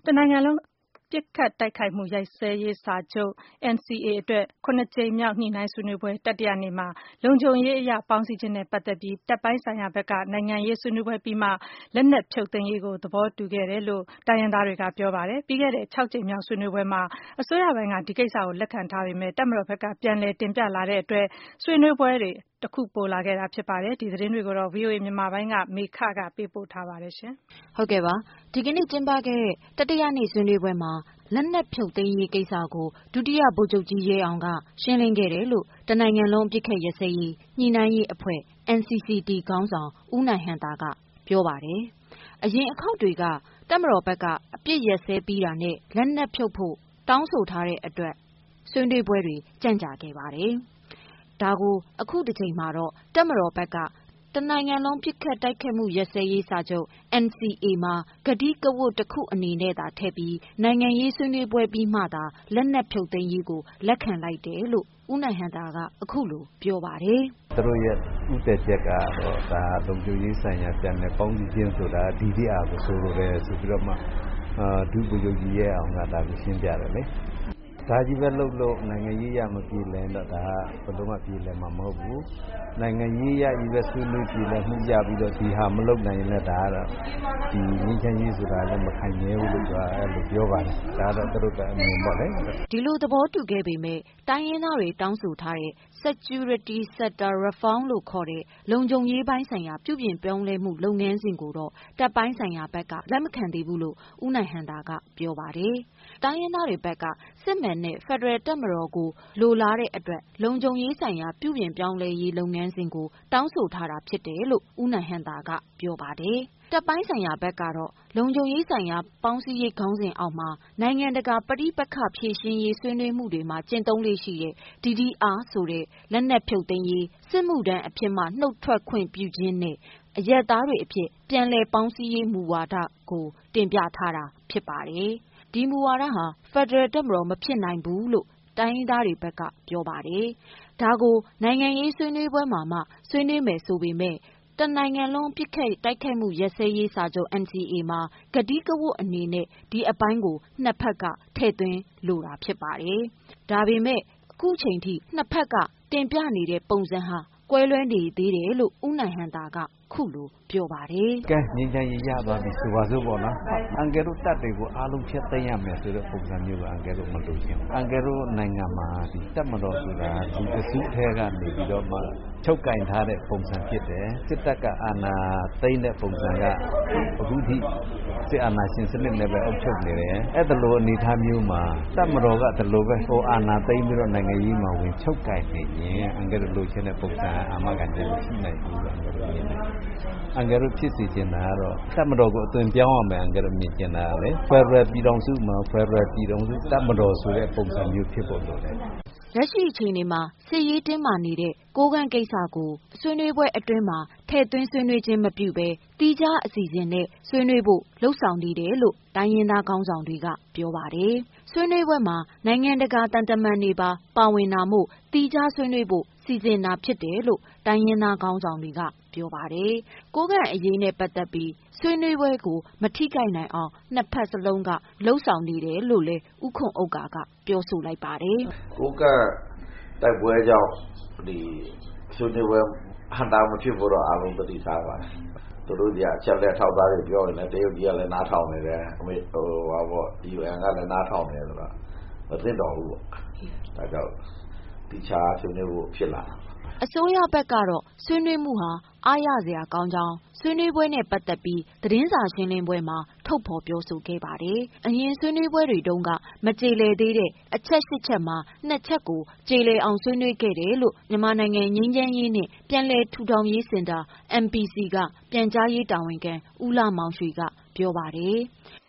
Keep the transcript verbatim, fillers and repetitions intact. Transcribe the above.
တနိုင်ငံလုံးပစ်ခတ်တိုက်ခိုက်မှုရပ်စဲရေးစာချုပ် N C A အတွက် ခုနှစ်ကြိမ်မြောက်ညှိနှိုင်းဆွေးနွေးပွဲတတိယနေ့မှာ လုံခြုံရေးအရပေါင်းစည်းခြင်းနဲ့ပတ်သက်ပြီး တပ်ပိုင်းဆိုင်ရာဘက်ကနိုင်ငံရေးဆွေးနွေးပွဲပြီးမှ လက်နက်ဖြုတ်သိမ်းရေးကိုသဘောတူခဲ့တယ်လို့ တိုင်းရင်းသားတွေကပြောပါတယ်။ ပြီးခဲ့တဲ့ ခြောက်ကြိမ်မြောက်ဆွေးနွေးပွဲမှာ အစိုးရပိုင်းက ဒီကိစ္စကိုလက်ခံထားပေမဲ့ တပ်မတော်ဘက်ကပြန်လည်တင်ပြလာတဲ့အတွက် ဆွေးနွေးပွဲတွေတခုပိုလာခဲ့တာဖြစ်ပါတယ်။ ဒီသတင်းတွေကိုတော့ ဗွီအိုအေမြန်မာပိုင်းကမေခကပေးပို့ထားပါတယ်။ဟုတ်ကဲ့ပါ။ ဒီကနေ့ကျင်းပခဲ့တဲ့တတိယနေ့ဆွေးနွေးပွဲမှာလက်နက်ဖြုတ်သိမ်းရေးကိစ္စကိုဒုတိယဗိုလ်ချုပ်ကြီးရဲအောင်ကရှင်းလင်းခဲ့တယ်လို့တနိုင်ငံလုံးအပစ်အခတ်ရပ်စဲရေးညှိနှိုင်းရေးအဖွဲ့ N C C T ခေါင်းဆောင်ဦးနိုင်ဟံသာကပြောပါတယ်။ အရင်အခေါက်တွေကတပ်မတော်ဘက်ကအပစ်ရပ်စဲပြီးတာနဲ့လက်နက်ဖြုတ်ဖို့တောင်းဆိုထားတဲ့အတွက်ဆွေးနွေးပွဲတွေကြန့်ကြာခဲ့ပါတယ်။ ဒါကိုအခုတစ်ချိန်မှာတော့တပ်မတော်ဘက်ကတနိုင်ငံလုံးပစ်ခတ်တိုက်ခိုက်မှုရပ်စဲရေးစာချုပ် N C A မှာကတိကဝတ်တစ်ခုအနေနဲ့သာထည့်ပြီးနိုင်ငံရေးဆွေးနွေးပွဲပြီးမှသာလက်နက်ဖြုတ်သိမ်းရေးကိုလက်ခံလိုက်တယ်လို့ဦးနိုင်ဟံသာကအခုလိုပြောပါတယ်။သူတို့ရဲ့ဥတည်ချက်ကတော့ဒါလုံခြုံရေးဆိုင်ရာပြန်လည်ပေါင်းစည်းခြင်းဆိုတာ D D R ကိုဆိုလိုတယ်ဆိုပြီးတော့မှဒုဗိုလ်ချုပ်ကြီးရဲအောင်ကဒါကိုရှင်းပြတယ်လေ။ဒါကြီးပဲလုပ်လို့နိုင်ငံရေးရမပြေလည်တော့ဒါဘယ်လိုမှပြေလည်မှာမဟုတ်ဘူး။နိုင်ငံရေးရကြီးပဲဆွေးနွေးပြေလည်မှုရပြီးတော့ဒီဟာမလုပ်နိုင်ရင်လည်းဒါကတော့ဒီငြိမ်းချမ်းရေးဆိုတာလည်းမခိုင်မြဲဘူးလို့ပြောအဲ့လိုပြောပါတယ်။ဒါတော့သူတို့ကအမြင်ပေါ့လေ။ဒီလိုသဘောတူခဲ့ပေမဲ့တိုင်းရင်းသားတွေတောင်းဆိုထားတဲ့ Security Sector Reform လို့ခေါ်တဲ့လုံခြုံရေးပိုင်းဆိုင်ရာပြုပြင်ပြောင်းလဲမှုလုပ်ငန်းစဉ်ကိုတော့တပ်ပိုင်းဆိုင်ရာဘက်ကလက်မခံသေးဘူးလို့ဦးနိုင်ဟံသာကပြောပါတယ်။တိုင်းရင်းသားတွေဘက်ကစစ်မှန်တဲ့ဖက်ဒရယ်တပ်မတော်ကိုလိုလားတဲ့အတွက်လုံခြုံရေးဆိုင်ရာပြုပြင်ပြောင်းလဲရေးလုပ်ငန်းစဉ်ကိုတောင်းဆိုထားတာဖြစ်တယ်လို့ဦးနိုင်ဟံသာကပြောပါတယ်။တပ်ပိုင်းဆိုင်ရာဘက်ကတော့လုံခြုံရေးဆိုင်ရာပေါင်းစည်းရေးခေါင်းစဉ်အောက်မှာနိုင်ငံတကာပဋိပက္ခဖြေရှင်းရေးဆွေးနွေးမှုတွေမှာကျင့်သုံးလေ့ရှိတဲ့ D D R ဆိုတဲ့လက်နက်ဖြုတ်သိမ်းရေးစစ်မှုထမ်းအဖြစ်မှနှုတ်ထွက်ခွင့်ပြုခြင်းနဲ့အရပ်သားတွေအဖြစ်ပြန်လည်ပေါင်းစည်းရေးမူဝါဒကိုတင်ပြထားတာဖြစ်ပါတယ်။ဒီမူဝါဒဟာဖက်ဒရယ်တပ်မတော်မဖြစ်နိုင်ဘူးလို့တိုင်းရင်းသားတွေဘက်ကပြောပါတယ်။ဒါကိုနိုင်ငံရေးဆွေးနွေးပွဲမှာမှဆွေးနွေးမယ်ဆိုပေမဲ့တနိုင်ငံလုံးပစ်ခတ်တိုက်ခိုက်မှုရပ်စဲရေးစာချုပ် N C A မှာကတိကဝတ်အနေနဲ့ဒီအပိုင်းကိုနှစ်ဖက်ကထည့်သွင်းလိုတာဖြစ်ပါတယ်။ဒါပေမဲ့အခုချိန်ထိနှစ်ဖက်ကတင်ပြနေတဲ့ပုံစံဟာကွဲလွဲနေသေးတယ်လို့ဦးနိုင်ဟံသာကခုလိုပြောပါတယ်။ကဲငြိမ်းချမ်းရေးရသွားပြီဆိုပါစို့ပေါ့နော်။အန်ကယ်တို့တပ်တွေကိုအားလုံးဖျက်သိမ်းရမယ်ဆိုတဲ့ပုံစံမျိုးကအန်ကယ်တို့မလိုချင်ဘူး။အန်ကယ်တို့နိုင်ငံမှာဒီတပ်မတော်ဆိုတာဒီအစုထဲကနေပြီးတော့မှချုပ်ကင်ထားတဲ့ပုံစံဖြစ်တယ်။စစ်တပ်ကအာဏာသိမ်းတဲ့ပုံစံကအခုထိစစ်အာဏာရှင်စနစ်နဲ့ပဲအုပ်ချုပ်နေတယ်။အဲ့ဒါလိုအနေအထားမျိုးမှာတပ်မတော်ကဒီလိုပဲဟိုအာဏာသိမ်းပြီးတော့နိုင်ငံရေးမှာဝင်ချုပ်ကင်နေရင်အန်ကယ်တို့လိုချင်တဲ့ပုံစံအာမခံချက်မရှိနိုင်ဘူးလို့အန်ကယ်တို့မြင်တယ်။အန်ကယ်တို့ဖြစ်စီချင်တာကတော့တပ်မတော်ကိုအသွင်ပြောင်းရမယ်အန်ကယ်တို့မြင်ချင်တာလေဖက်ဒရယ်ပြည်ထောင်စုမှာဖက်ဒရယ်ပြည်ထောင်စုတပ်မတော်ဆိုတဲ့ပုံစံမျိုးဖြစ်ဖို့လိုတယ်လက်ရှိအချိန်မှာစစ်ရေးတင်းမာနေတဲ့ကိုးကန့်ကိစ္စကိုဆွေးနွေးပွဲအတွင်းမှာထည့်သွင်းဆွေးနွေးခြင်းမပြုဘဲတီးခြားအစီအစဉ်နဲ့ဆွေးနွေးဖို့လှုံ့ဆော်နေတယ်လို့တိုင်းရင်းသားခေါင်းဆောင်တွေကပြောပါတယ်။ဆွေးနွေးပွဲမှာနိုင်ငံတကာတန်တမန်တွေပါပါဝင်တာမို့တီးခြားဆွေးနွေးဖို့စီစဉ်တာဖြစ်တယ်လို့တိုင်းရင်းသားခေါင်းဆောင်တွေကပြောပါတယ်။ကိုးကန့်အရေးနဲ့ပတ်သက်ပြီးဆွေးနွေးပွဲကိုမထိခိုက်နိုင်အောင်နှစ်ဖက်စလုံးကလှုံ့ဆော်နေတယ်လို့လည်းဦးခွန်ဥက္ကာကပြောဆိုလိုက်ပါတယ်။ကိုးကန့်တိုက်ပွဲကြောင့်ဒီဆွေးနွေးပွဲဟန်တာမဖြစ်ဖို့တော့အားလုံးသတိထားပါတယ်။သူတို့ကအချက်လက်ထောက်သားတွေပြောရင်လည်းတရုတ်ကြီးကလည်းနားထောင်နေတယ်အမေဟိုဟာပေါ့ U N ကလည်းနားထောင်နေတယ်ဆိုတော့မသိတော့ဘူးပေါ့။ဒါကြောင့်ဒီချာဆွေးနွေးဖို့ဖြစ်လာတာအစိုးရဘက်ကတော့ဆွေးနွေးမှုဟာအားရစရာကောင်းကြောင်းဆွေးနွေးပွဲနဲ့ပတ်သက်ပြီးသတင်းစာရှင်းလင်းပွဲမှာထုတ်ဖော်ပြောဆိုခဲ့ပါတယ်။အရင်ဆွေးနွေးပွဲတွေတုန်းကမကြေလည်သေးတဲ့အချက်၈ချက်မှာနှစ်ချက်ကိုကြေလည်အောင်ဆွေးနွေးခဲ့တယ်လို့မြန်မာနိုင်ငံငြိမ်းချမ်းရေးနှင့်ပြန်လည်ထူထောင်ရေးစင်တာ M P C ကပြန်ကြားရေးတာဝန်ခံဦးလှမောင်ရွှေကပြောပါတယ်